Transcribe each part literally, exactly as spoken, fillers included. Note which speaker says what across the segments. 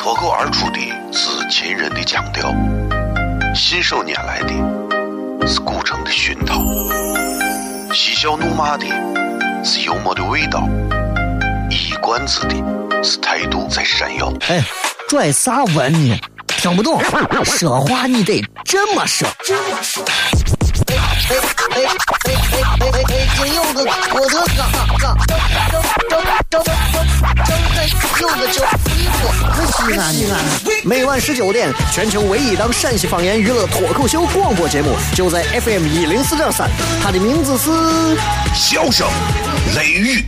Speaker 1: 脱口而出的是秦人的腔调，信手拈来的是古城的熏陶，嬉笑怒骂的是幽默的味道，一冠子的是态度在闪耀。
Speaker 2: 哎，拽啥文呢？听不懂，说话你得这么说。哎哎哎哎哎哎哎！金柚子，我的嘎嘎，张张张张张柚子酒，西安西安。每晚十九点，全球唯一档陕西方言娱乐脱口秀广播节目，就在 F M 一零四点三。它的名字是
Speaker 1: 笑声雷雨，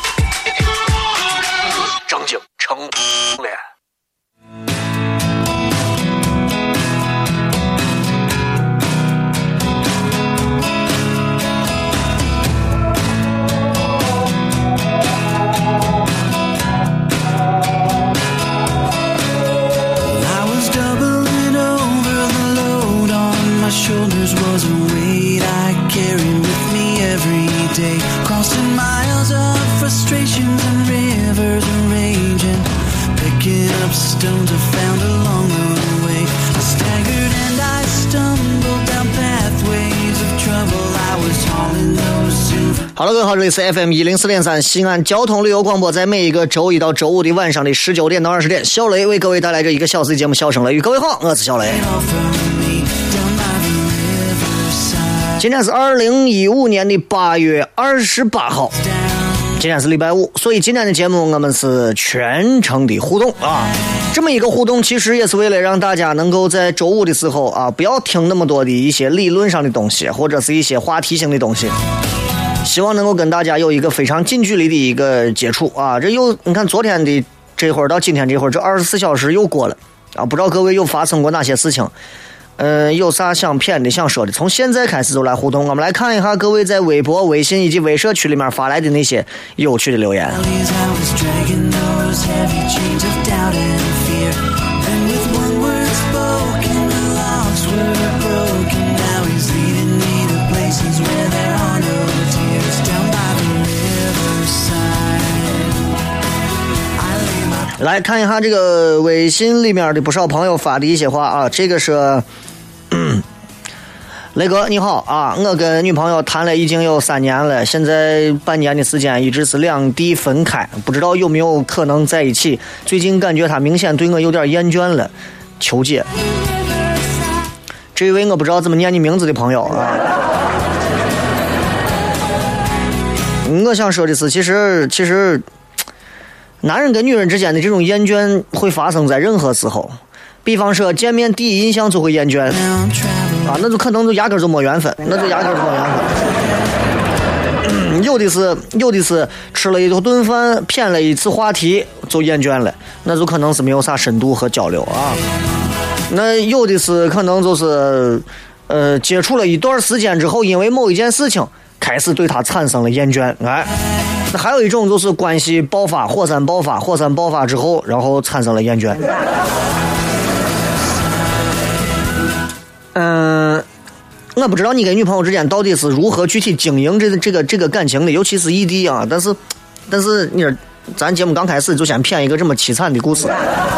Speaker 2: 张景成脸。
Speaker 3: Shoulders was a weight I carried with me every day, crossing miles of frustrations and rivers raging, picking up stones I found along the way. I staggered and I stumbled down pathways of trouble. I was hauling those silver.
Speaker 2: Hello， 各位好，这里是 F M 一零四点三西安交通旅游广播，在每一个周一到周五的晚上的十九点到二十点，小雷为各位带来这一个小时的节目，笑声雷雨。各位好，我是小雷。今天是二零一五年的八月二十八号，今天是礼拜五，所以今天的节目我们是全程的互动啊。这么一个互动，其实也是为了让大家能够在周五的时候啊，不要听那么多的一些理论上的东西，或者是一些话题性的东西。希望能够跟大家有一个非常近距离的一个接触啊。这又你看昨天的这会儿到今天这会儿，这二十四小时又过了啊，不知道各位又发生过哪些事情。嗯，有啥想骗的想说的，从现在开始就来互动。我们来看一下各位在微博、微信以及微社区里面发来的那些有趣的留言。来看一下这个微信里面的不少朋友发的一些话啊，这个是雷哥你好啊，我跟女朋友谈了已经有三年了，现在半年的时间一直是两地分开，不知道有没有可能在一起，最近感觉她明显对我有点厌倦了，求解。这位我不知道怎么念你名字的朋友啊，我想说的是其实其实男人跟女人之间的这种厌倦会发生在任何时候，比方说见面第一印象就会厌倦啊，那就可能就压根就没缘分，那就压根就没缘分、嗯、有的是有的是吃了一顿饭骗了一次话题就厌倦了，那就可能是没有啥深度和交流啊。那有的是可能就是呃接触了一段时间之后，因为某一件事情开始对他产生了厌倦。哎，那还有一种就是关系爆发，火山爆发，火山爆发之后然后产生了厌倦。嗯，我不知道你跟女朋友之间到底是如何具体经营这个这个这个感情的，尤其是异地啊，但是但是你咱节目刚开始就先骗一个这么凄惨的故事。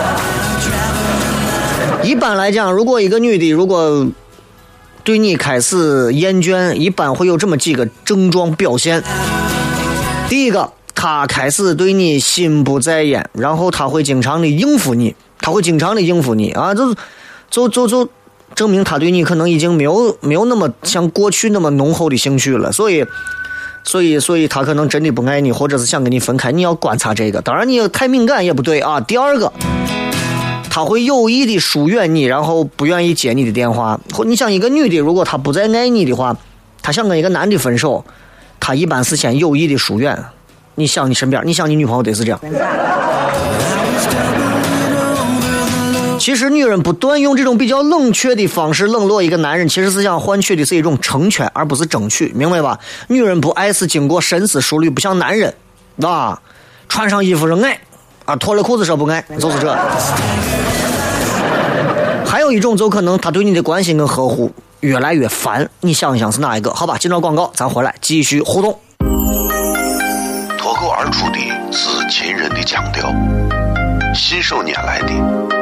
Speaker 2: 一般来讲，如果一个女的如果对你开始厌倦，一般会有这么几个症状表现。第一个，她开始对你心不在焉，然后她会经常的应付你，她会经常的应付你啊，就就就就证明她对你可能已经没有没有那么像过去那么浓厚的兴趣了，所以所以所以她可能真的不爱你，或者是想跟你分开，你要观察这个。当然你太敏感也不对啊。第二个，他会有意的疏远你，然后不愿意接你的电话。你想一个女的如果她不再爱你的话，她想跟一个男的分手，她一般是先有意的疏远。你想你身边，你想你女朋友得是这样。其实女人不断用这种比较冷却的方式冷落一个男人，其实是想换取的是一种成全，而不是争取，明白吧？女人不爱是经过深思熟虑，不像男人啊，穿上衣服扔爱啊，脱了裤子说不爱，就是这。还有一种就可能他对你的关心跟呵护越来越烦，你想一想是哪一个？好吧，进到广告，咱回来继续互动。
Speaker 1: 脱口而出的是秦人的腔调，信手拈来的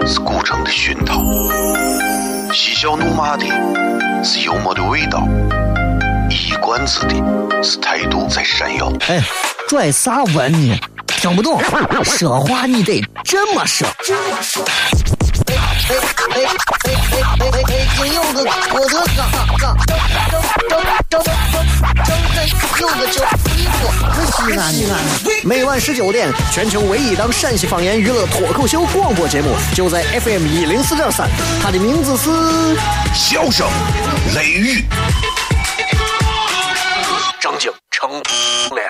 Speaker 1: 是古城的熏陶，嬉笑怒骂的是幽默的味道，一冠子的是态度在闪耀。
Speaker 2: 哎，拽啥文呢？听不懂，说话你得这么说。哎哎哎哎哎哎哎！金柚子，我的嘎嘎，张张张张张柚子酒，衣服，西安西安。每晚十九点，全球唯一档陕西方言娱乐脱口秀广播节目，就在 F M 一零四点三。它的名字是
Speaker 1: 笑声雷雨，
Speaker 2: 张景成脸。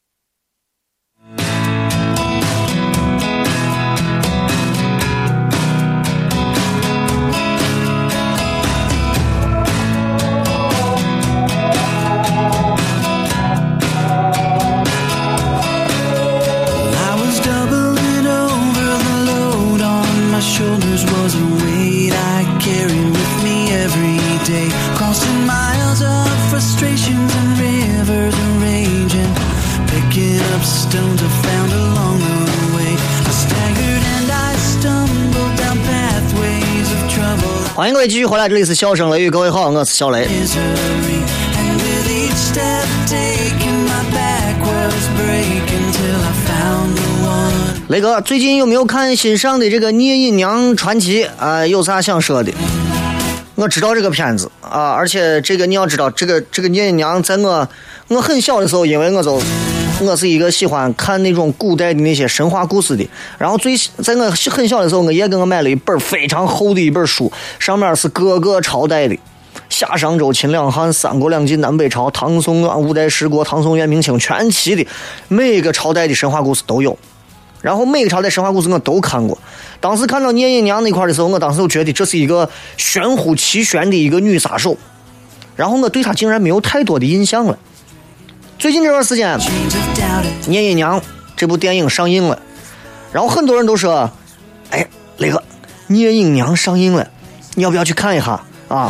Speaker 3: Shoulders was a weight I carry with me every day, crossing miles of frustrations and rivers and raging, picking up stones I found along the way. I staggered and I stumbled down pathways of trouble.
Speaker 2: 欢迎各位继续回来，这里是笑声雷雨，各位好，我是小雷。
Speaker 3: And with each step taken, my back was breaking till I found the one.
Speaker 2: 雷哥，最近有没有看新上的这个《聂隐娘传奇》啊、呃？有啥想说的？我知道这个片子啊，而且这个你要知道，这个这个聂隐娘，在我我很小的时候，因为我就我是一个喜欢看那种古代的那些神话故事的，然后最在我很小的时候，我爷给我买了一本非常厚的一本书，上面是各个朝代的。夏商周秦两汉三国两晋南北朝唐宋五代十国唐宋元明清全齐的，每个朝代的神话故事都有。然后每个朝代神话故事我都看过，当时看到聂隐娘那块的时候，我当时就觉得这是一个玄乎其玄的一个女杀手，然后我对她竟然没有太多的印象了。最近这段时间聂隐娘这部电影上映了，然后很多人都说，哎，雷哥，聂隐娘上映了，你要不要去看一下啊？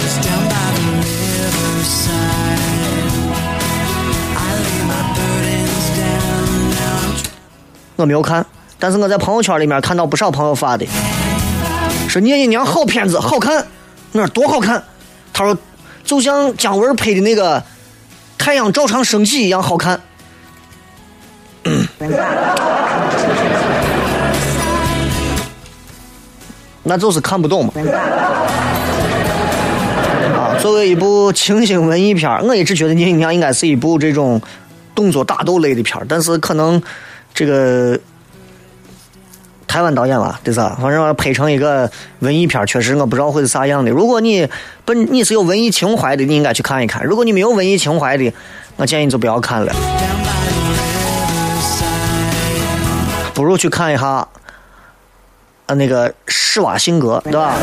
Speaker 2: 我没有看，但是我在朋友圈里面看到不少朋友发的，说聂隐娘好片子，好看，那多好看。他说就像姜文拍的那个太阳照常升起一样好看。嗯，那就是看不懂嘛。啊，作为一部清新文艺片，我一直觉得聂隐娘应该是一部这种动作打斗类的片，但是可能这个台湾导演吧，对吧？反正拍成一个文艺片，确实我不知道会是啥样的。如果你本你是有文艺情怀的，你应该去看一看；如果你没有文艺情怀的，我建议你就不要看了，不如去看一下啊那个施瓦辛格，对吧？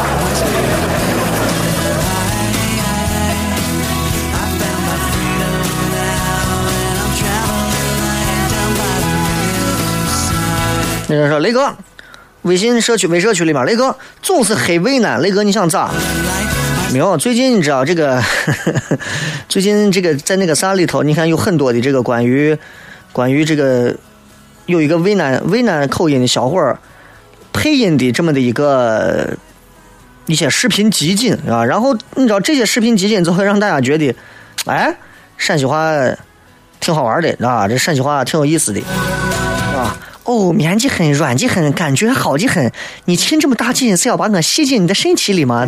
Speaker 2: 那个说雷哥，微信社区微社区里面，雷哥总是黑为难，雷哥你想咋？没有，最近你知道这个，呵呵最近这个在那个啥里头，你看有很多的这个关于关于这个有一个渭南渭南口音的小伙儿配音的这么的一个一些视频集锦啊，然后你知道这些视频集锦就会让大家觉得，哎，陕西话挺好玩的啊，这陕西话挺有意思的啊。哦，绵极很，软极很，感觉好极很。你亲这么大劲，是要把我吸进你的身体里吗？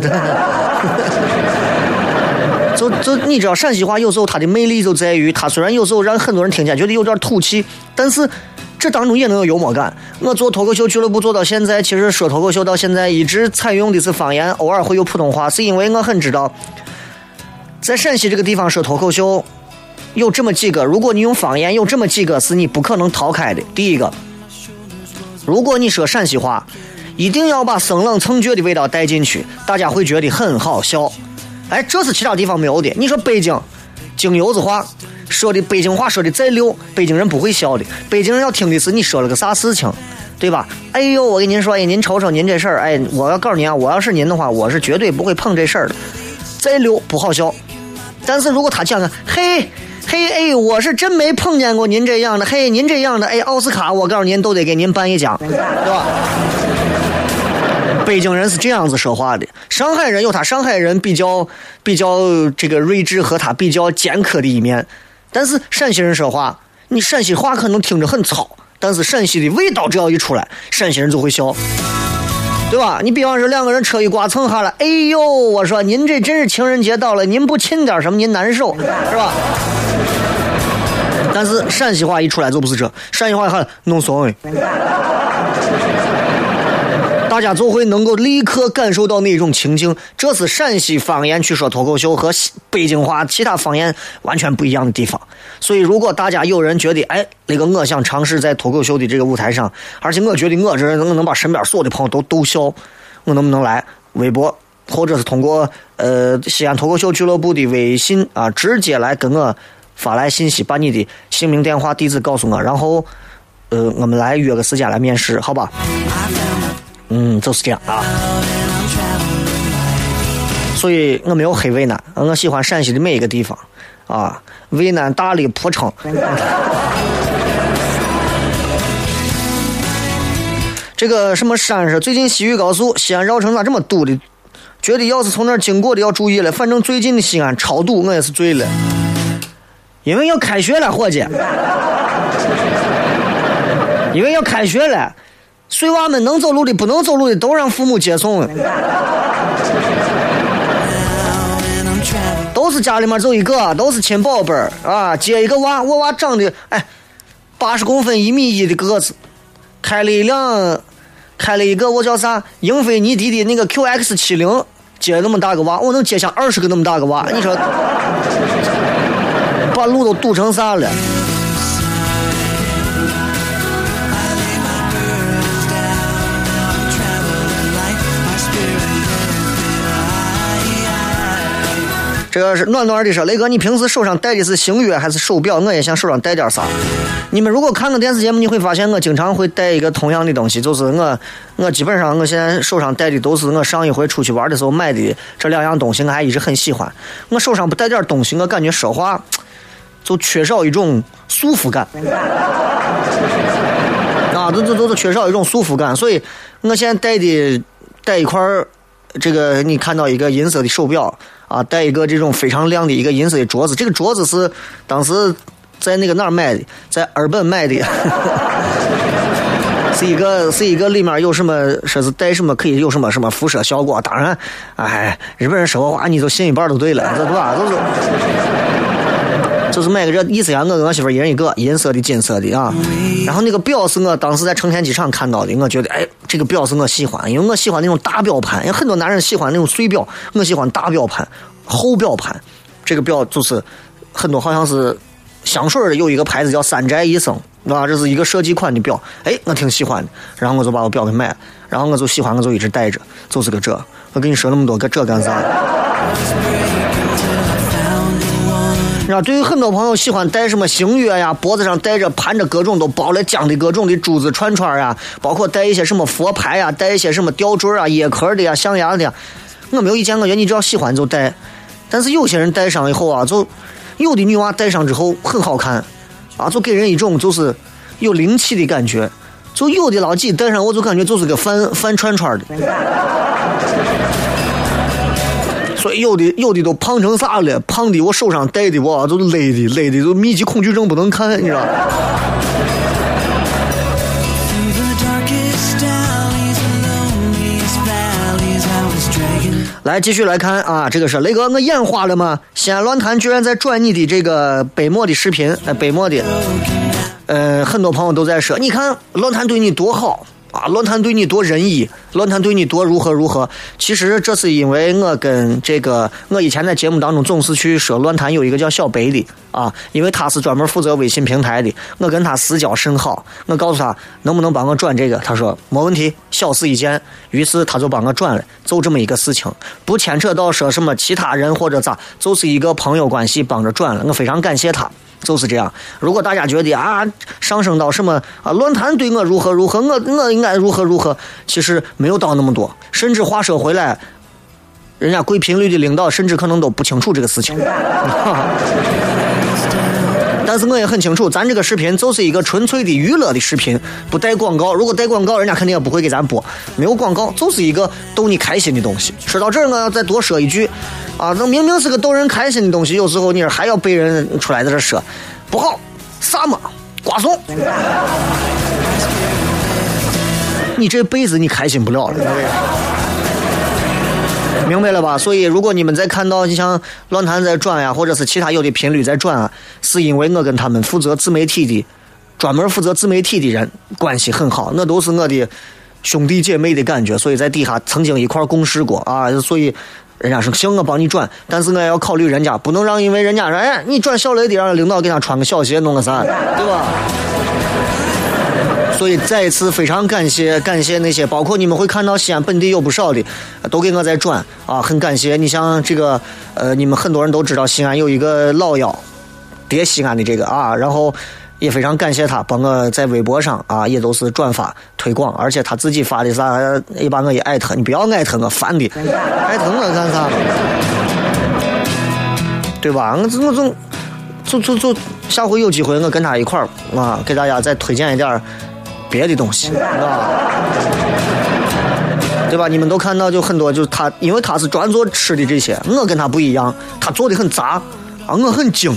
Speaker 2: 就就你知道，陕西话有时候它的魅力就在于，它虽然有时候让很多人听起来觉得有点土气，但是这当中也能有幽默感。我做脱口秀俱乐部做到现在，其实说脱口秀到现在一直采用的是方言，偶尔会有普通话，是因为我很知道，在陕西这个地方说脱口秀有这么几个，如果你用方言有这么几个是你不可能逃开的。第一个，如果你说陕西话，一定要把生冷蹭倔的味道带进去，大家会觉得很好笑。哎，这是其他地方没有的。你说北京京油子话说的，北京话说的再溜，北京人不会笑的。北京人要听的是你说了个啥事情，对吧？哎呦，我跟您说，哎，您瞅瞅您这事儿，哎，我要告诉您啊，我要是您的话，我是绝对不会碰这事儿的。再溜不好笑。但是如果他讲个嘿嘿哎，我是真没碰见过您这样的，嘿，您这样的，哎，奥斯卡我告诉您都得给您颁一奖，对吧？ 北京人是这样子说话的，上海人有他上海人比较比较这个睿智和他比较尖刻的一面，但是陕西人说话，你陕西话可能听着很糙，但是陕西的味道只要一出来，陕西人就会笑，对吧？你比方说两个人车一刮蹭下来，哎呦，我说您这真是情人节到了，您不亲点什么您难受，是吧？但是陕西话一出来就不是这，陕西话一看弄怂了，大家就会能够立刻感受到那种情境，这是陕西方言去说脱口秀和北京话其他方言完全不一样的地方。所以如果大家有人觉得哎，那个我想尝试在脱口秀的这个舞台上，而且我觉得我这人能能把身边所有的朋友都逗笑，我能不能来微博或者是通过呃西安脱口秀俱乐部的微信啊，直接来跟我发来信息，把你的姓名电话地址告诉我，然后呃我们来约个时间来面试，好吧？嗯，就是这样啊。所以我没有黑渭南，我喜欢陕西的每一个地方啊，渭南、大理、蒲城。这个什么山是最近西域高速西安绕城咋这么堵的？觉得要是从那儿经过的要注意了，反正最近的西安超堵，我也是醉了。因为要开学了，伙计，因为要开学了，碎娃们能走路的不能走路的都让父母接送了，都是家里面走一个，都是亲宝贝儿啊，接一个娃，我娃长得哎八十公分一米一的个子，开了一辆开了一个我叫啥英菲尼迪的那个 Q X 七十，接那么大个娃，我能接下二十个那么大个娃，你说把路都堵成啥了？这个是暖暖的说，雷哥，你平时手上戴的是星月还是手表？我也想手上戴点啥。你们如果看个电视节目，你会发现我经常会戴一个同样的东西，就是我我基本上我现在手上戴的都是我上一回出去玩的时候买的这两样东西，我还一直很喜欢。我手上不戴点东西，我感觉说话就缺少一种束缚感啊，都都都是缺少一种束缚感。所以我现在戴的戴一块这个，你看到一个银色的手表啊，戴一个这种非常亮的一个银色的镯子，这个镯子是当时在那个哪儿买的，在日本买的是一个是一个里面有什么说是带什么可以有什么什么辐射效果，当然哎日本人说话你就信一半都对了，这对吧？就是就是买个这意思呀，我跟我媳妇一人一个银色的金色的啊，然后那个表是我当时在成田机场看到的，我觉得哎这个表是我喜欢，因为我喜欢那种大表盘，因为很多男人喜欢那种碎表，我喜欢大表盘厚表盘。这个表就是很多好像是香水的有一个牌子叫三宅一生啊，这是一个设计款的表，哎我挺喜欢的，然后我就把我表给买了，然后我就喜欢我就一直戴着，就是个这我跟你说那么多个这干啥？然后对于很多朋友喜欢戴什么星月呀，脖子上戴着盘着各种都包了浆的各种的珠子串串呀，包括戴一些什么佛牌呀，戴一些什么吊坠啊、椰壳的呀、象牙的呀，我没有意见，我觉得你只要喜欢就戴。但是有些人戴上以后啊，就有的女娃戴上之后很好看啊，就给人一种就是有灵气的感觉，就有的老几戴上我就感觉就是个翻翻串串的。所以有的有的都胖成啥了，胖的我手上戴的哇都累的累的都密集恐惧症不能看，你知道。来继续来看啊，这个是雷哥，我眼花了吗？西安论坛居然在转你的这个北漠的视频，呃，北漠的，呃，很多朋友都在说，你看论坛对你多好。啊，论坛对你多仁义，论坛对你多如何如何。其实这是因为我跟这个我以前在节目当中总是去说论坛有一个叫小北的啊，因为他是专门负责微信平台的，我跟他私交甚好，我告诉他能不能帮我转这个，他说没问题，小事一件，于是他就帮我转了，就这么一个事情，不牵扯到说什么其他人或者咋，就是一个朋友关系帮着转了，我非常感谢他。就是这样，如果大家觉得啊上升到什么啊论坛对我如何如何，我我应该如何如何，其实没有到那么多，甚至话说回来，人家贵频率的领导甚至可能都不清楚这个事情。 但是我也很清楚，咱这个视频就是一个纯粹的娱乐的视频，不带广告。如果带广告，人家肯定也不会给咱播。没有广告，就是一个逗你开心的东西。说到这儿，我要再多说一句啊，那明明是个逗人开心的东西，有时候你还要被人出来在这说，不好，啥嘛，瓜怂，你这辈子你开心不了了。明白了吧？所以如果你们在看到你像论坛在转呀，或者是其他有的频率在转啊，是因为我跟他们负责自媒体的专门负责自媒体的人关系很好，那都是我的兄弟姐妹的感觉，所以在底下曾经一块共事过啊，所以人家说行，我帮你转，但是我也要考虑人家，不能让因为人家说哎你转小雷的让领导给他穿个小鞋弄个啥，对吧？所以再一次非常感谢感谢那些，包括你们会看到西安本地有不少的都给我在转啊，很感谢。你像这个呃，你们很多人都知道西安有一个老妖叠西安的这个啊，然后也非常感谢他帮我在微博上啊也都是转发推广，而且他自己发的啥也把我也艾特，你不要艾特我烦的，艾特我干啥？对吧？我我总就就就下回有机会我跟他一块儿啊，给大家再推荐一点别的东西啊，对吧？你们都看到就很多，就是他，因为他是专做吃的这些，我跟他不一样，他做的很杂啊，我很精。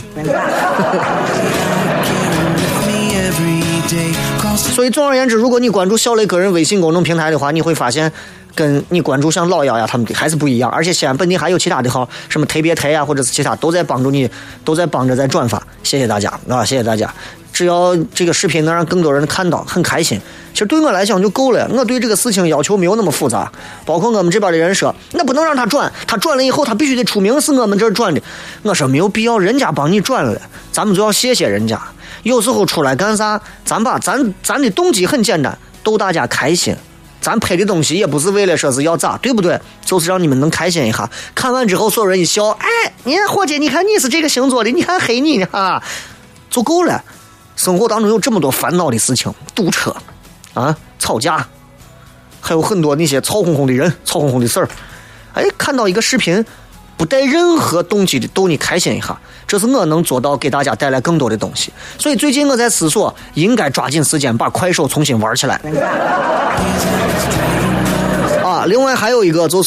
Speaker 2: 所以总而言之，如果你关注小雷个人微信公众平台的话，你会发现跟你关注像老姚呀他们的还是不一样，而且西安本地还有其他的号，什么特别台呀或者是其他都在帮助你，都在帮着在转发，谢谢大家啊，谢谢大家。只要这个视频能让更多人看到，很开心。其实对我来讲就够了，我对这个事情要求没有那么复杂。包括我们这边的人说，那不能让他转，他转了以后他必须得出名是我们这儿转的。我说没有必要，人家帮你转了，咱们就要谢谢人家。有时候出来干啥，咱把咱咱的动机很简单，逗大家开心。咱拍的东西也不是为了说是要咋，对不对？就是让你们能开心一下。看完之后，所有人一笑，哎，你看伙计，你看你是这个星座的，你看黑你呢啊，就够了。生活当中有这么多烦恼的事情，堵车啊，吵架，还有很多那些吵哄哄的人，吵哄哄的事儿。哎，看到一个视频，不带任何动机的逗你开心一下，这是我能做到给大家带来更多的东西。所以最近我在思索，应该抓紧时间把快手重新玩起来。啊，另外还有一个就是，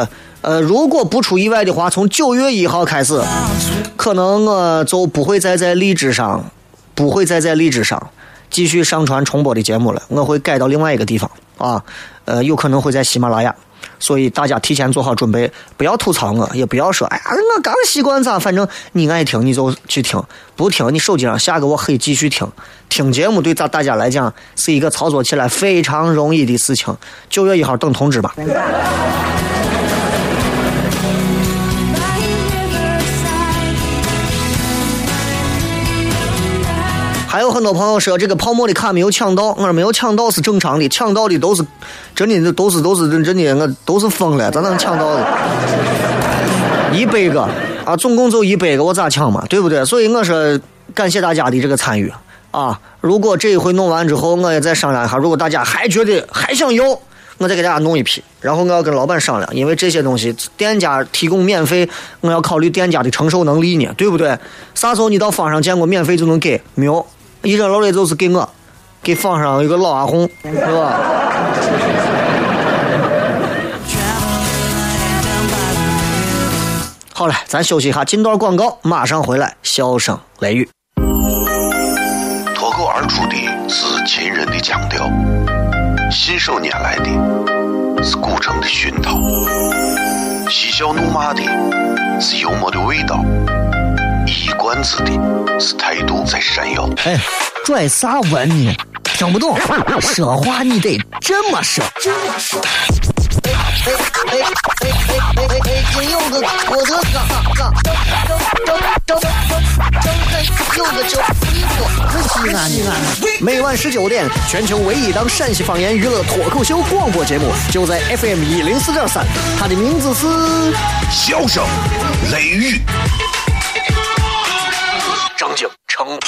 Speaker 2: 呃，如果不出意外的话，从九月一号开始，可能我就不会再在荔枝上。不会再在荔枝上继续上传重播的节目了，我会改到另外一个地方啊，呃，有可能会在喜马拉雅，所以大家提前做好准备，不要吐槽我，也不要说哎呀我刚习惯咋，反正你爱听你就去听，不听你手机上下个我可以继续听。听节目对大家来讲是一个操作起来非常容易的事情。九月一号等通知吧。还有很多朋友说这个泡沫的卡没有抢到，我说没有抢到是正常的，抢到的都是真的都是都是真的，我都是疯了，咋能抢到的？一百个啊，总共就一百个，我咋抢嘛，对不对？所以我说感谢大家的这个参与啊！如果这一回弄完之后，我也再商量一下，如果大家还觉得还想要，我再给大家弄一批，然后我要跟老板商量，因为这些东西店家提供免费，我要考虑店家的承受能力呢，对不对？啥时候你到坊上见过免费就能给？没有。一整老雷就是给我给放上一个老阿红，是吧？好了，咱休息一下，进段广告，马上回来。笑声雷雨，
Speaker 1: 脱口而出的是秦人的腔调，信手拈来的是古城的熏陶，嬉笑怒骂的是幽默的味道。一冠子的是态度在闪耀。
Speaker 2: 哎，拽啥文呢？听不懂，说话你得这么说。哎哎哎哎哎哎！北京有个我的嘎嘎，张张张张有个叫西瓜，可西安西安。每晚十九点，全球唯一档陕西方言娱乐脱口秀广播节目，就在 F M 一零四点三，它的名字是
Speaker 1: 笑声雷雨。
Speaker 2: 正经成了。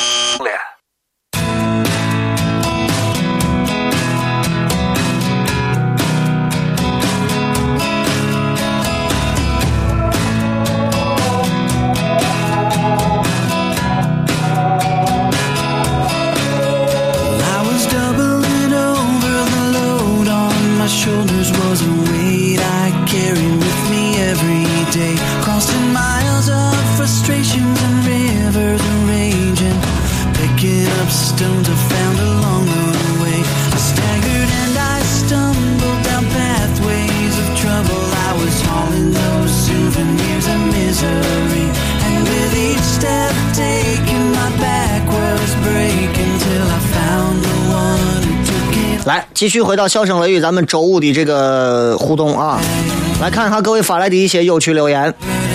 Speaker 3: day, crossing miles of frustrations and rivers and raging, picking up stones I found along the way. I staggered and I stumbled down pathways of trouble. I was hauling those souvenirs of misery, and with each step taken my back was breaking till I found the one who took it.
Speaker 2: 来，继续回到笑声雷雨咱们周五的这个互动啊，来看看各位发来的一些有趣留言。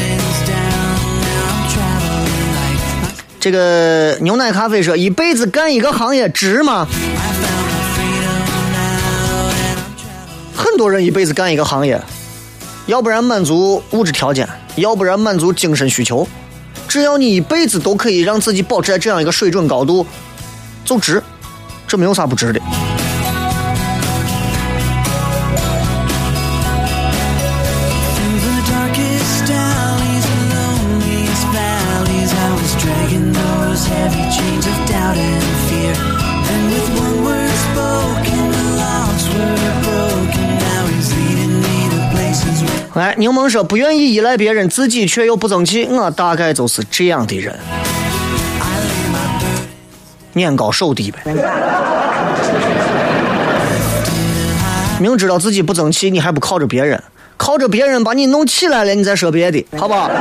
Speaker 2: 这个牛奶咖啡说，一辈子干一个行业值吗？很多人一辈子干一个行业，要不然满足物质条件，要不然满足精神需求。只要你一辈子都可以让自己保持在这样一个水准高度，就值，这没有啥不值的。来，柠檬说不愿意依赖别人，自己却又不争气，我大概就是这样的人，眼高手低呗。明知道自己不争气，你还不靠着别人，靠着别人把你弄起来了，你再说别的，好不好？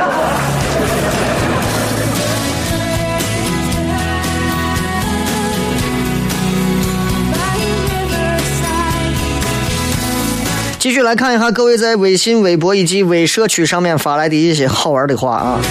Speaker 2: 继续来看一下各位在微信、微博以及微社区上面发来的一些好玩的话啊。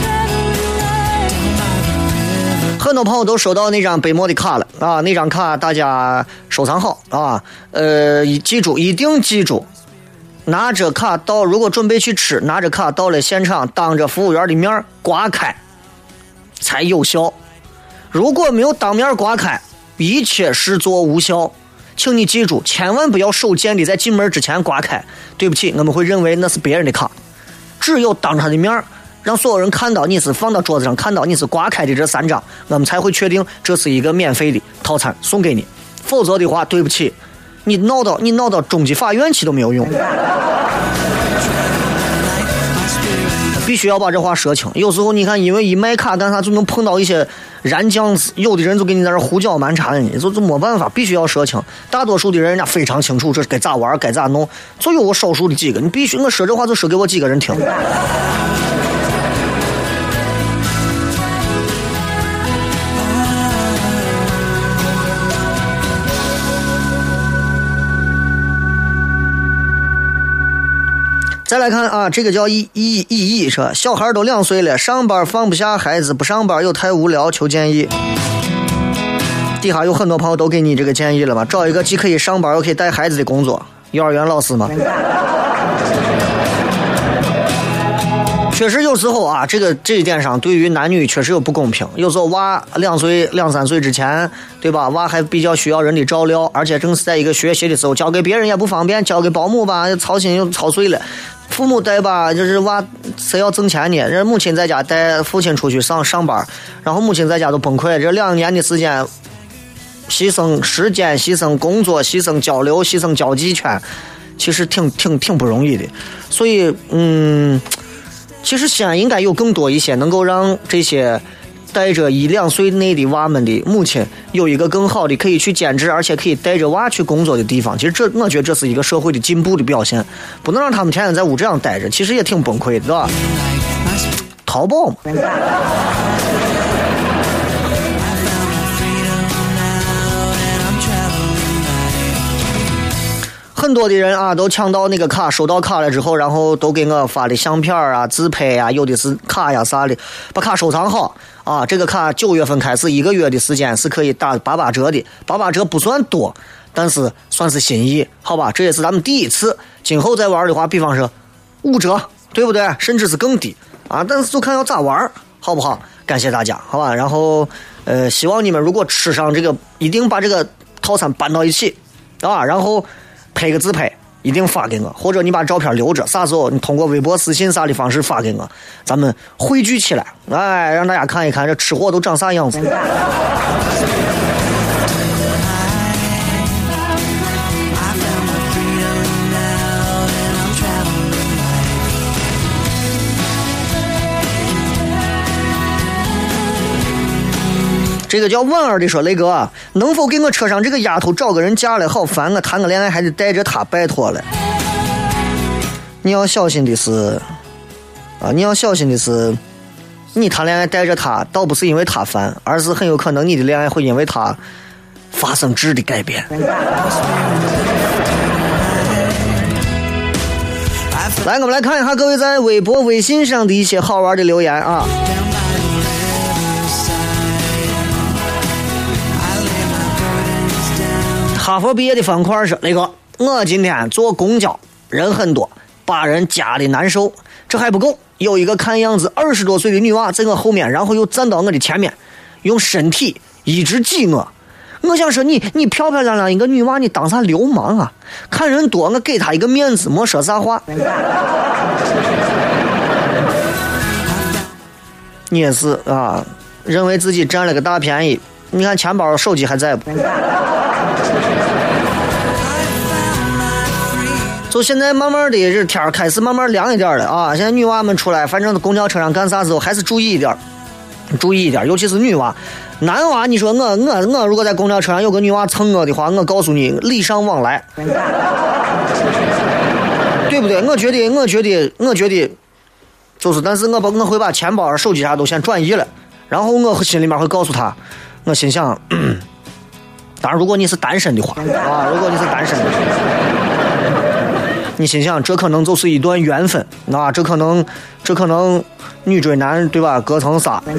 Speaker 2: 很多朋友都收到那张北摩的卡了啊，那张卡大家收藏好啊。呃，记住，一定记住，拿着卡到，如果准备去吃，拿着卡到了现场，当着服务员的面刮开才有效。如果没有当面刮开，一切视作无效。请你记住，千万不要手贱的在进门之前刮开，对不起，我们会认为那是别人的卡。只有当着他的面，让所有人看到你是放到桌子上，看到你是刮开的这三张，我们才会确定这是一个免费的套餐送给你。否则的话，对不起，你闹到你闹到中级法院去都没有用。必须要把这话说清。有时候你看，因为一卖卡干啥就能碰到一些燃酱子，有的人就给你在那胡搅蛮缠的，你就就没办法，必须要说清。大多数的人家非常清楚这该咋玩该咋弄，就有我少数的几个，你必须我说这话就说给我几个人听。再来看啊，这个叫意意意义说，小孩都两岁了，上班放不下孩子，不上班又太无聊，求建议。底下有很多朋友都给你这个建议了嘛，找一个既可以上班又可以带孩子的工作，幼儿园老师嘛。确实有时候啊，这个这一点上对于男女确实有不公平。有时候娃两岁两三岁之前，对吧？娃还比较需要人的照料，而且正是在一个学习的时候，交给别人也不方便，交给保姆吧，操心又操碎了。父母带吧，就是娃谁要挣钱呢？人母亲在家带父亲出去上上班，然后母亲在家都崩溃。这两年的时间，牺牲时间、牺牲工作、牺牲交流、牺牲交际圈，其实挺挺挺不容易的。所以，嗯。其实西安应该有更多一些能够让这些带着一两岁内的娃们的母亲有一个更好的可以去兼职，而且可以带着娃去工作的地方。其实这我觉得这是一个社会的进步的表现，不能让他们天天在屋这样待着，其实也挺崩溃的，对吧？淘宝嘛。很多的人啊都抢到那个卡，收到卡了之后，然后都给我发的相片啊、自拍啊，有的是卡呀啥的，把卡收藏好啊。这个卡九月份开始一个月的时间是可以打八八折的，八八折不算多，但是算是心意，好吧？这也是咱们第一次，今后再玩的话，比方说五折，对不对？甚至是更低啊，但是就看要咋玩，好不好？感谢大家，好吧？然后呃，希望你们如果吃上这个，一定把这个套餐搬到一起啊，然后。拍个自拍一定发给我，或者你把照片留着，啥时候你通过微博私信啥的方式发给我，咱们汇聚起来，哎，让大家看一看这吃货都长啥样子。 这个叫万儿的说，雷哥啊，能否给我车上这个丫头找个人嫁了？好烦啊，谈个恋爱还得带着她，拜托了。你要小心的是啊，你要小心的是，你谈恋爱带着她，倒不是因为她烦，而是很有可能你的恋爱会因为她发生质的改变。来，我们来看一下各位在微博、微信上的一些好玩的留言啊。哈佛毕业的方块说：“雷哥，我今天坐公交，人很多，把人夹的难受。这还不够，有一个看样子二十多岁的女娃在我后面，然后又站到我的前面，用身体一直挤我。我想说你，你漂漂亮亮一个女娃，你当啥流氓啊？看人多，我给她一个面子，没说啥话。你也是啊，认为自己占了个大便宜。你看钱包、手机还在不？”就现在慢慢的这天开始慢慢凉一点了啊！现在女娃们出来，反正公交车上干啥时候还是注意一点，注意一点，尤其是女娃。男娃，你说我我我如果在公交车上有个女娃蹭我的话，我告诉你，礼尚往来，对不对？我觉得，我觉得，我觉得，就是，但是我把我会把钱包、手机啥都先转移了，然后我心里面会告诉他，我心想，当然，如果你是单身的话啊，如果你是单身的。你心想，这可能就是一段缘分，啊，这可能，这可能女追男，对吧？隔层纱啊。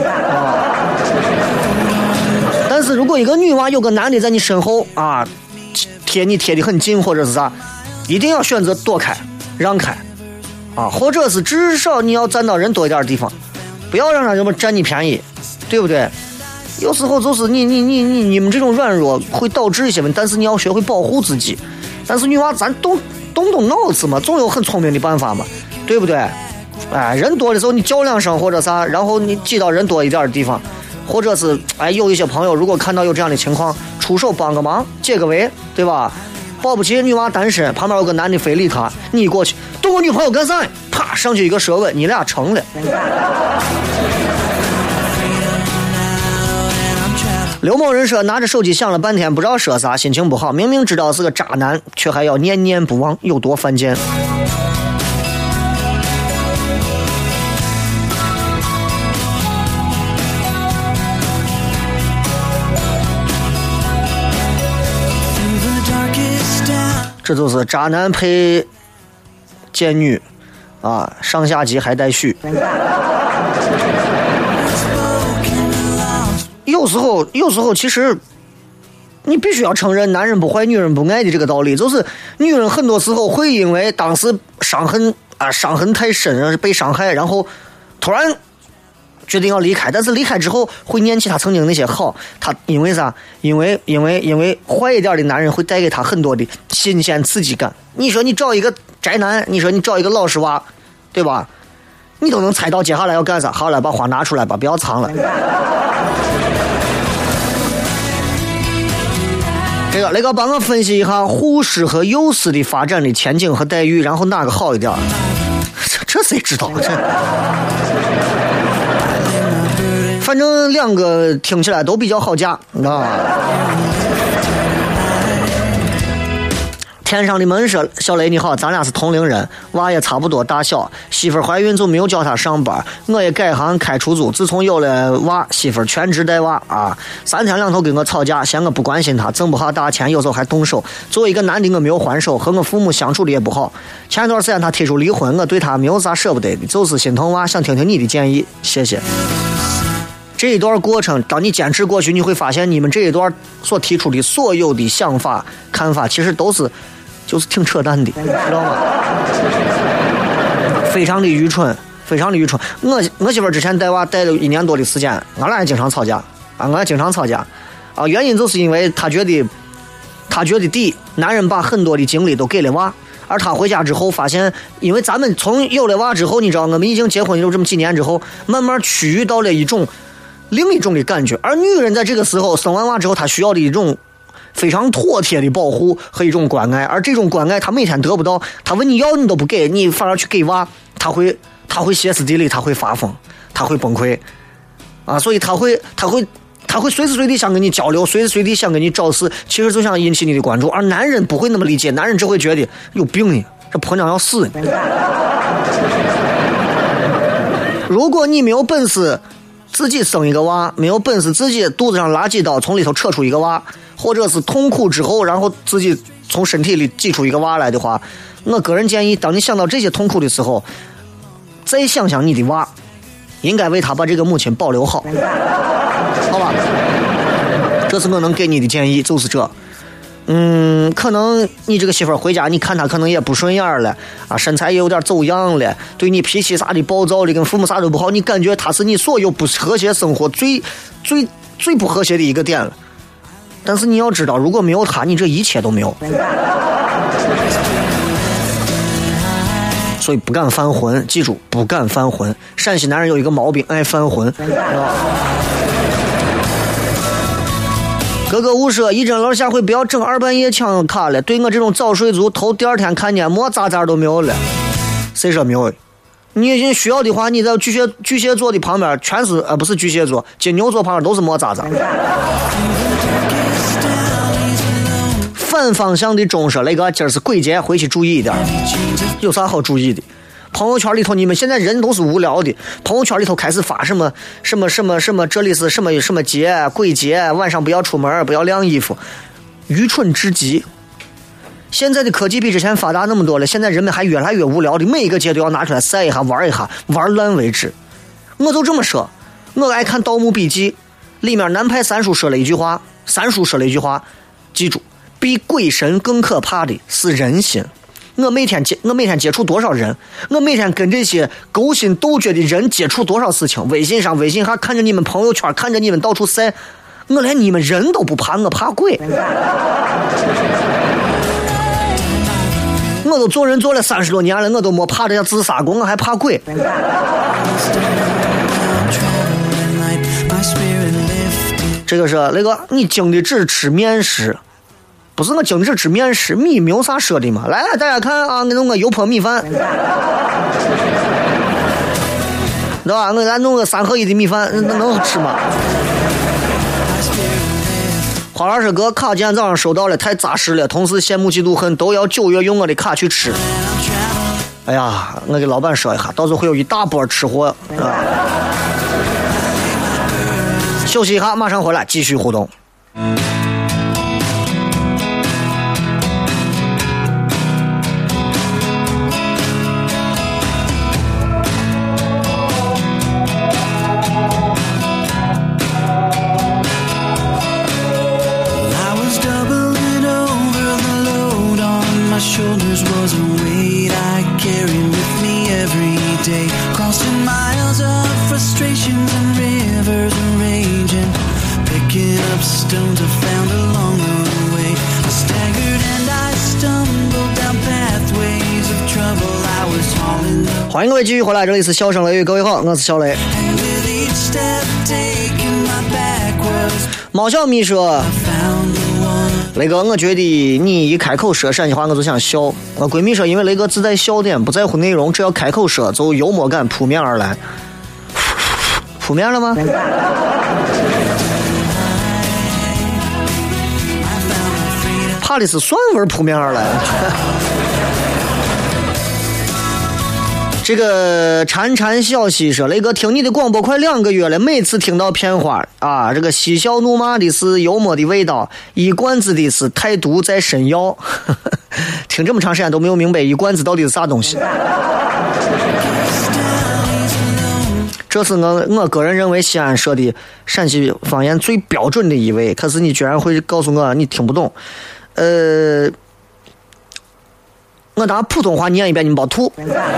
Speaker 2: 但是如果一个女娃有个男的在你身后啊，贴你贴得很近，或者是啥，一定要选择躲开、让开，啊，或者是至少你要站到人多一点的地方，不要让人们占你便宜，对不对？有时候就是你你你你你们这种软弱会导致一些问题，但是你要学会保护自己。但是女娃咱动动动脑子嘛，总有很聪明的办法嘛，对不对？哎，人多的时候你叫两声或者啥，然后你挤到人多一点的地方，或者是哎有一些朋友如果看到有这样的情况，出手帮个忙，解个围，对吧？保不齐女娃单身，旁边有个男的非礼她，你过去动我女朋友干啥？啪上去一个舌吻，你俩成了。刘某人说拿着手机想了半天不知道说啥，心情不好，明明知道是个渣男却还要念念不忘，有多犯贱。这就是渣男配贱女啊，上下级还带续。有时候，有时候其实你必须要承认男人不坏女人不爱的这个道理，就是女人很多时候会因为当时伤痕啊伤痕太深，被伤害，然后突然决定要离开，但是离开之后会念起他曾经那些好，他因为啥？因为因为因为坏一点的男人会带给他很多的新鲜刺激感。你说你找一个宅男，你说你找一个老实娃，对吧？你都能猜到接下来要干啥。好了，把花拿出来吧，不要藏了。这个雷哥帮我分析一下护士和幼师的发展的前景和待遇，然后哪个好一点？这这谁知道？这反正两个听起来都比较好嫁啊。天上的门说：“小雷你好，咱俩是同龄人，娃也差不多大小，媳妇怀孕就没有叫他上班，我也改行开出租。自从有了娃，媳妇全职带娃啊，三天两头跟我吵架，嫌我不关心他，挣不下大钱，有时候还动手。作为一个男的，我没有还手，和我父母相处的也不好。前一段时间他提出离婚，我对他没有啥舍不得的，就是心疼娃，想听听你的建议，谢谢。”这一段过程，当你坚持过去，你会发现你们这一段所提出的所有的想法、看法，其实都是。就是挺扯淡的，知道吗？非常的愚蠢，非常的愚蠢。我我媳妇之前带娃带了一年多的时间，俺俩也经常吵架啊，俺俩经常吵架啊。原因就是因为他觉得，他觉得第一，男人把很多的精力都给了娃，而他回家之后发现，因为咱们从有了娃之后，你知道，我们已经结婚有这么几年之后，慢慢趋于到了一种另一种的感觉，而女人在这个时候生完娃之后，她需要的一种。非常妥帖的保护和一种关爱，而这种关爱他每天得不到，他问你要你都不给，你反而去给娃，他会他会歇斯底里，他会发疯，他会崩溃啊！所以他会他会他会随时随地想跟你交流，随时随地想跟你找事，其实就想引起你的关注。而男人不会那么理解，男人只会觉得有病呢，这婆娘要死呢。如果你没有本事自己生一个娃，没有本事自己肚子上拉几刀从里头扯出一个娃，或者是痛苦之后然后自己从身体里挤出一个娃来的话，我个人建议当你想到这些痛苦的时候，再想想你的娃，应该为他把这个母亲保留好，好吧？这是我能给你的建议，就是这。嗯，可能你这个媳妇儿回家，你看她可能也不顺眼了啊，身材也有点走样了，对你脾气啥的暴躁的，跟父母啥都不好，你感觉她是你所有不和谐生活最最最不和谐的一个点了。但是你要知道，如果没有她，你这一切都没有。所以不敢犯浑，记住，不敢犯浑。陕西男人有一个毛病，爱犯浑。格格勿舍，一整楼下回不要整二半夜抢卡了。对我这种早睡族，头第二天看见没渣渣都没有了。谁说没有？你已经需要的话，你在巨蟹巨蟹座的旁边全是呃不是巨蟹座，金牛座旁边都是没渣渣。反方向的钟说，那个今儿是鬼节，回去注意一点。有啥好注意的？朋友圈里头，你们现在人都是无聊的。朋友圈里头开始发什么什么什么什么，这里是什么什么节，鬼节，晚上不要出门，不要晾衣服，愚蠢至极。现在的科技比之前发达那么多了，现在人们还越来越无聊的，每一个节都要拿出来晒一下，玩一下，玩烂为止。我就这么说，我爱看《盗墓笔记》，里面南派三叔说了一句话，三叔说了一句话，记住，比鬼神更可怕的是人心。我每天接我每天接触多少人，我每天跟这些勾心斗角的人接触多少事情。微信上微信还看着你们朋友圈，看着你们到处晒，我连你们人都不怕，我怕鬼。我都做人做了三十多年了，我都没怕这些自杀过，我还怕鬼。这个是那个你经的只吃面食。不是我经常吃面食，米没有啥说的嘛。来，大家看啊，我弄个油泼米饭，对吧？我来弄个三合一的米饭，能吃吗？花老师哥，卡今天早上收到了，太扎实了，同事羡慕嫉妒恨，都要九月用我的卡去吃。哎呀，我给老板说一下，到时候会有一大波吃货啊。休息一下，马上回来继续互动。
Speaker 3: Shoulders was a weight I carry with me every day, crossing miles of frustrations and rivers and raging, picking up stones I found along the way. I staggered and I stumbled down pathways of trouble. I was hauling the
Speaker 2: 欢迎各位继续回来，这里是笑声雷雨，各位好，我是小雷。
Speaker 3: and with each step taken my back was
Speaker 2: 毛小米说
Speaker 3: found the one.
Speaker 2: 雷哥，我觉得你一开口说陕西话我就想笑。我闺蜜说，因为雷哥自带笑点，不在乎内容，只要开口说就幽默感扑面而来。扑面了吗？怕的是蒜味扑面而来。这个潺潺小溪说，雷哥听你的广播快两个月了，每次听到片花啊，这个嬉笑怒骂的是幽默的味道，一罐子的是太毒在神药。听这么长时间都没有明白一罐子到底是啥东西。这是我我个人认为西安说的陕西方言最标准的一位，可是你居然会告诉我你听不懂。呃，我拿普通话念一遍，你们别吐。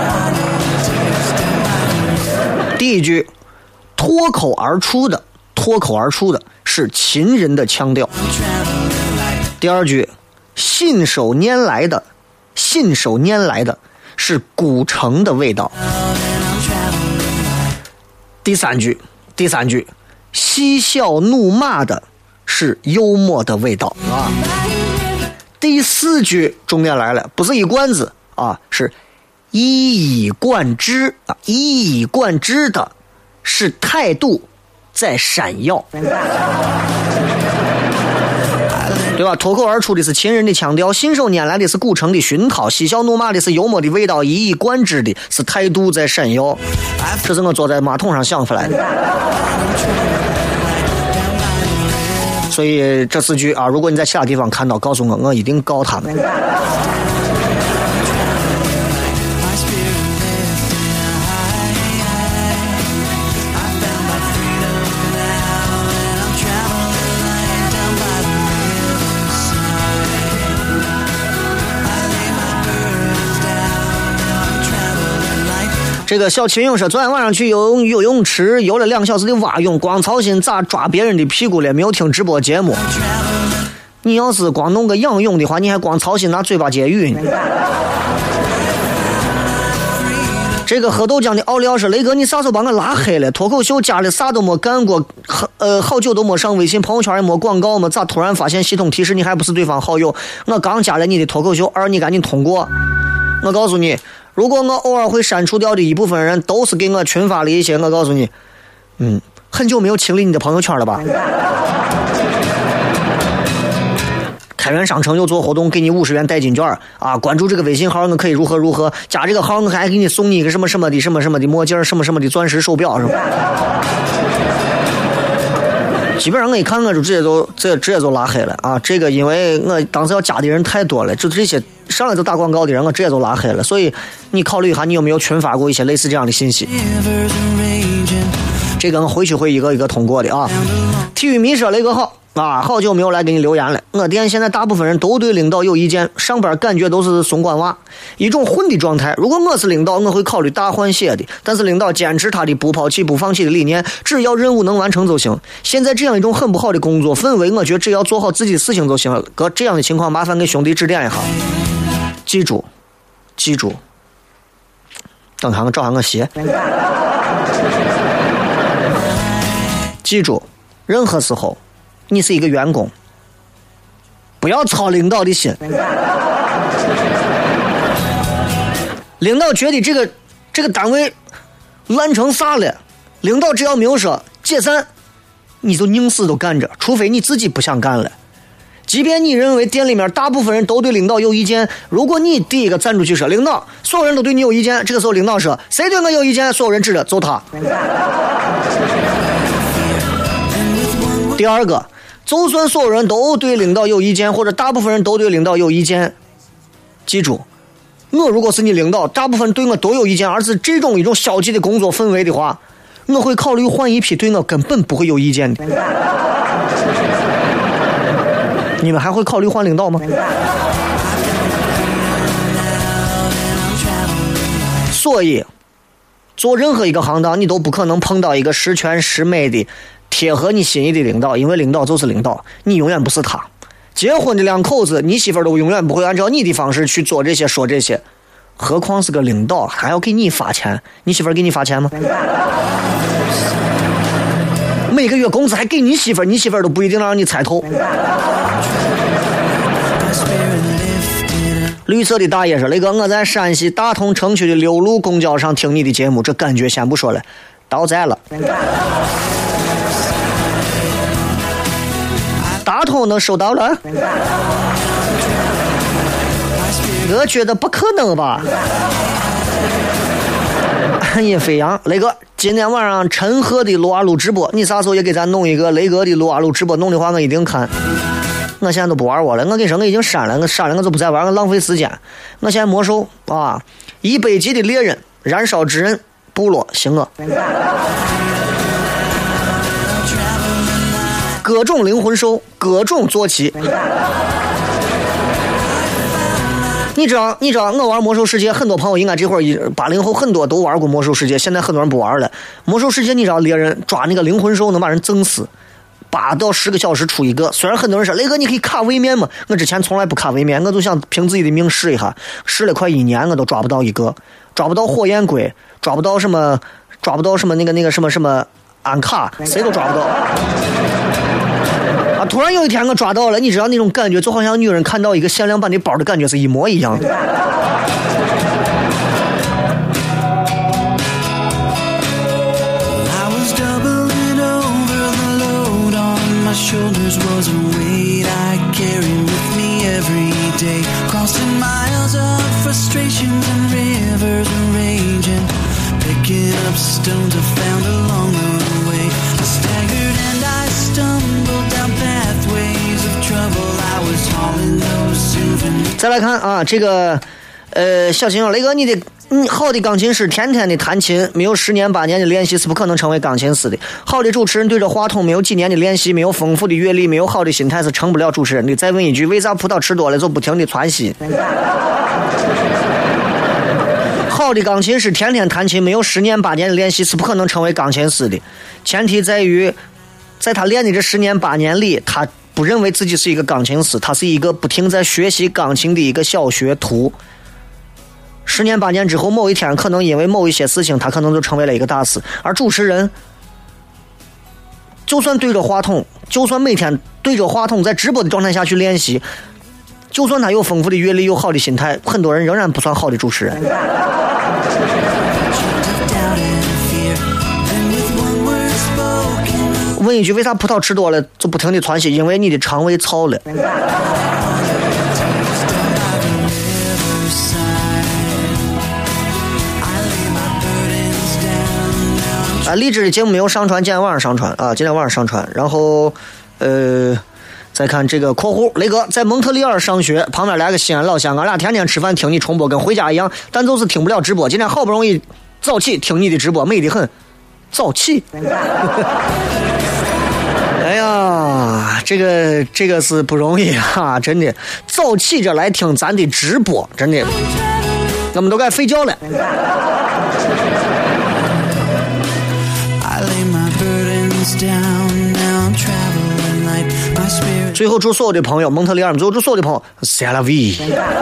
Speaker 2: 第一句，脱口而出的，脱口而出的是秦人的腔调。第二句，信手拈来的，信手拈来的是古城的味道。第三句，第三句，嬉笑怒骂的是幽默的味道啊。第四句重点来了，不是一罐子啊，是一以贯之啊，一以贯之的是态度在闪耀，对吧？脱口而出的是秦人的腔调，信手拈来的是古城的熏陶，嬉笑怒骂的是幽默的味道，一以贯之的是态度在闪耀。这是我坐在马桶上想出来的。所以这四句啊，如果你在其他地方看到，告诉我，我一定告他们。这个小秦勇说，昨天晚上去游泳游泳池游了两小时的蛙泳，光操心咋抓别人的屁股了，没有听直播节目。你要是光弄个仰泳的话，你还光操心拿嘴巴接鱼呢。这个喝豆浆的奥利奥说，雷哥你啥时候把我拉黑了？脱口秀家里啥都没干过，呃，好久都没上微信朋友圈也没广告嘛，咋突然发现系统提示你还不是对方好友？我刚加了你的脱口秀二，你赶紧通过。我告诉你，如果我偶尔会删除掉的一部分人都是给我群发了一些，我告诉你，嗯，很久没有清理你的朋友圈了吧？开源商城又做活动，给你五十元代金券啊！关注这个微信号，我可以如何如何，加这个号我还给你送你一个什么什么的什么什么的墨镜，什么什么的钻石手表，是吧？基本上我一看我就直接就这直接就拉黑了啊！这个因为我当时要加的人太多了，就这些上来就打广告的人我直接就拉黑了，所以你考虑一下你有没有群发过一些类似这样的信息。这个我回去会一个一个通过的啊。体育迷说雷哥好啊，好久没有来给你留言了。我店现在大部分人都对领导有意见，上班感觉都是松管娃，一种混的状态。如果我是领导，我会考虑大换血的，但是领导坚持他的不抛弃不放弃的理念，只要任务能完成就行。现在这样一种很不好的工作氛围，我觉得只要做好自己的事情就行了。哥，这样的情况麻烦给兄弟指点一下。记住记住，等看我找下我鞋。记住，任何时候你是一个员工，不要操领导的心。领导觉得这个这个单位烂成啥了，领导只要没有说解散，你就宁死都干着，除非你自己不想干了。即便你认为店里面大部分人都对领导有意见，如果你第一个站出去说领导所有人都对你有意见，这个时候领导说谁对我有意见，所有人指着揍他。第二个，就算所有人都对领导有意见，或者大部分人都对领导有意见，记住，我如果是你领导，大部分对我都有意见，而是这种一种消极的工作氛围的话，我会考虑换一批对我根本不会有意见的。你们还会考虑换领导吗？所以做任何一个行当，你都不可能碰到一个十全十美的贴合你心意的领导，因为领导就是领导，你永远不是他。结婚的两口子，你媳妇儿都永远不会按照你的方式去做这些说这些，何况是个领导还要给你发钱，你媳妇儿给你发钱吗？每个月工资还给你媳妇儿，你媳妇儿都不一定让你猜透。绿色的大爷说，雷哥，我在山西大同城区的六路公交上听你的节目，这感觉先不说了，到在了。大同能收到了？我觉得不可能吧。暗夜飞扬，雷哥，今天晚上陈赫的撸啊撸直播，你啥时候也给咱弄一个雷哥的撸啊撸直播？弄的话我一定看。我现在都不玩我了，我跟你说我已经删了，我删了我就不再玩，我浪费时间。我现在魔兽啊，一百级的猎人，燃烧之刃，部落行了。各种灵魂兽，各种坐骑。你知道，你知道我玩魔兽世界，很多朋友应该这会儿八零后很多都玩过魔兽世界，现在很多人不玩了。魔兽世界你知道猎人抓那个灵魂兽能把人整死，八到十个小时出一个。虽然很多人说雷哥你可以卡位面嘛，我之前从来不卡位面，我就想凭自己的命试一下，试了快一年我都抓不到一个，抓不到火焰龟，抓不到什么，抓不到什么那个那个什么什么安卡，谁都抓不到。啊！突然有一天我抓到了，你知道那种感觉，就好像女人看到一个限量版的包的感觉是一模一样的。
Speaker 3: my shoulders was a weight I carry with me every day. Crossing miles of frustrations and rivers and raging, picking up stones I found along the way. I staggered and I stumbled down pathways of trouble. I was hauling those souvenirs.
Speaker 2: 再来看啊，这个呃，小新雷哥，你的嗯，好的钢琴师天天的弹琴，没有十年八年的练习是不可能成为钢琴师的。好的主持人对着话筒没有几年的练习，没有丰富的阅历，没有好的心态是成不了主持人的。再问一句，为啥葡萄吃多了就不停的窜稀？好的钢琴师天天弹琴，没有十年八年的练习是不可能成为钢琴师的。前提在于，在他练的这十年八年里，他不认为自己是一个钢琴师，他是一个不停在学习钢琴的一个小学徒。十年八年之后，某一天可能因为某一些事情，他可能就成为了一个大师。而主持人，就算对着话筒，就算每天对着话筒在直播的状态下去练习，就算他有丰富的阅历，有好的心态，很多人仍然不算好的主持人。问一句，为啥葡萄吃多了就不停的窜稀？因为你的肠胃操了。啊，励志的节目没有上传，今天晚上上传啊，今天晚上上传。然后，呃，再看这个括弧，雷哥在蒙特利尔上学，旁边来个西安老乡，俺俩天天吃饭听你重播，跟回家一样，但就是听不了直播。今天好不容易早起听你的直播，美得很，早起。哎呀，这个这个是不容易啊，真的，早起着来听咱的直播，真的，我们都该睡觉了。最后祝所有的朋友，蒙特利尔最后祝所有的朋友 C'est la vie。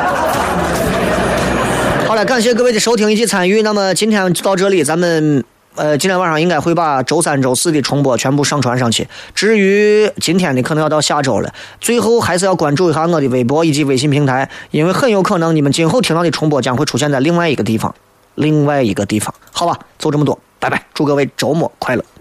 Speaker 2: 好了，感谢各位的收听以及参与，那么今天到这里，咱们呃今天晚上应该会把周三周四的重播全部上传上去，至于今天的可能要到下周了。最后还是要关注一下我的微博以及微信平台，因为很有可能你们今后听到的重播将会出现在另外一个地方另外一个地方好吧，就这么多，拜拜，祝各位周末快乐。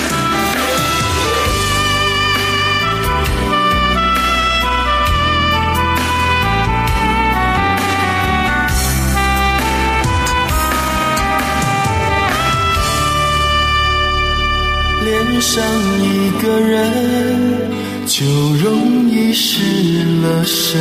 Speaker 3: 恋上一个人就容易失了神，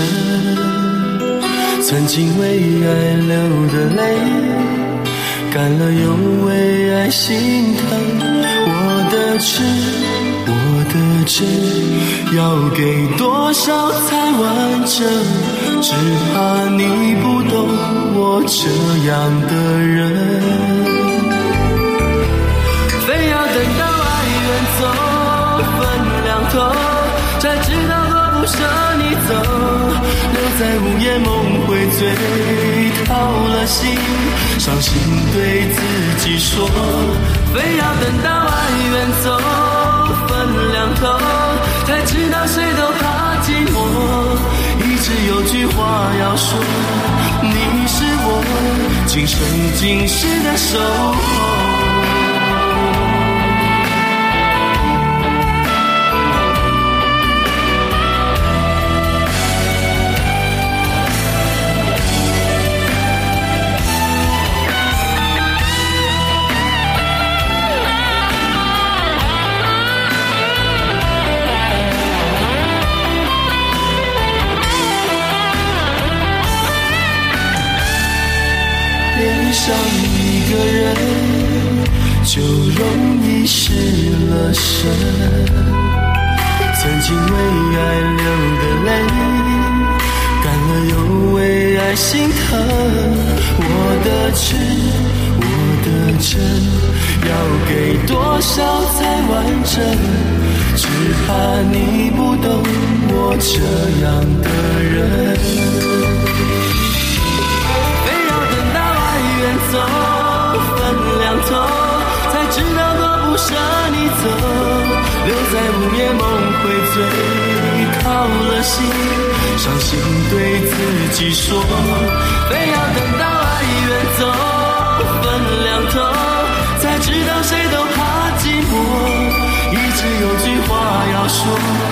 Speaker 3: 曾经为爱流的泪干了又为爱心疼，我的痴我的真要给多少才完整，只怕你不懂我这样的人，非要等到爱远走分两头，才知道多不舍你走，留在午夜梦回醉掏了心，伤心对自己说，非要等到爱远走分两头，才知道谁都怕寂寞，一直有句话要说，你是我今生今世的守候。恋上一个人就容易失了神，曾经为爱流的泪干了又为爱心疼，我的痴我的真要给多少才完整，只怕你不懂我这样的人，走分两头，才知道多不舍你走，留在午夜梦回醉掏了心，伤心对自己说，非要等到爱远走分两头，才知道谁都怕寂寞，一直有句话要说，